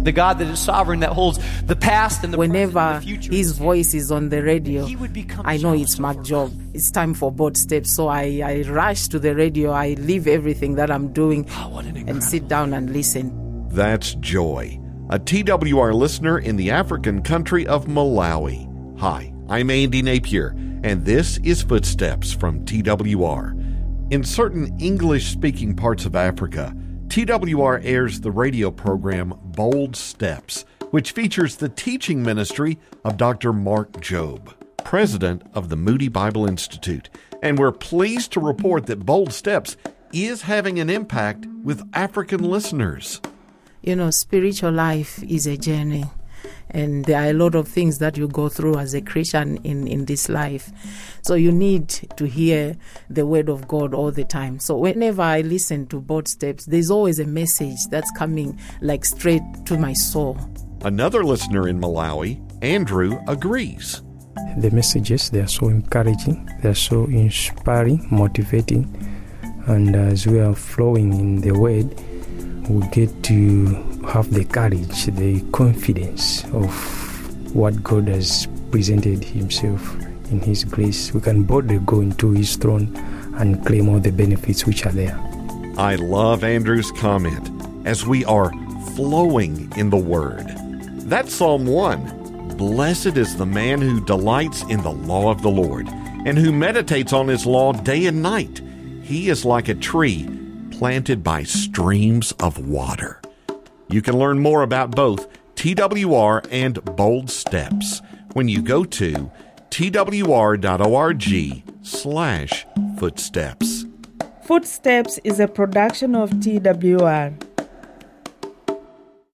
The God that is sovereign, that holds the past and the present Whenever and the future. his voice is on the radio, He would become I know jealous it's of my us. job. It's time for Bold Steps. So I rush to the radio. I leave everything that I'm doing What an and sit down and listen. That's Joy, a TWR listener in the African country of Malawi. Hi, I'm Andy Napier, and this is Footsteps from TWR. In certain English-speaking parts of Africa, TWR airs the radio program Bold Steps, which features the teaching ministry of Dr. Mark Jobe, president of the Moody Bible Institute. And we're pleased to report that Bold Steps is having an impact with African listeners. You know, spiritual life is a journey. And there are a lot of things that you go through as a Christian in this life. So you need to hear the word of God all the time. So whenever I listen to Bold Steps, there's always a message that's coming like straight to my soul. Another listener in Malawi, Andrew, agrees. The messages, they are so encouraging, they are so inspiring, motivating. And as we are flowing in the word, we get to have the courage, the confidence of what God has presented himself in his grace. We can boldly go into his throne and claim all the benefits which are there. I love Andrew's comment, as we are flowing in the Word. That's Psalm 1. Blessed is the man who delights in the law of the Lord, and who meditates on his law day and night. He is like a tree planted by streams of water. You can learn more about both TWR and Bold Steps when you go to twr.org/footsteps. Footsteps is a production of TWR.